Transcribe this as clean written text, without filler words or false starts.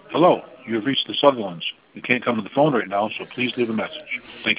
Hello, you have reached the Sutherlands. We can't come to the phone right now, so please leave a message. Thank you.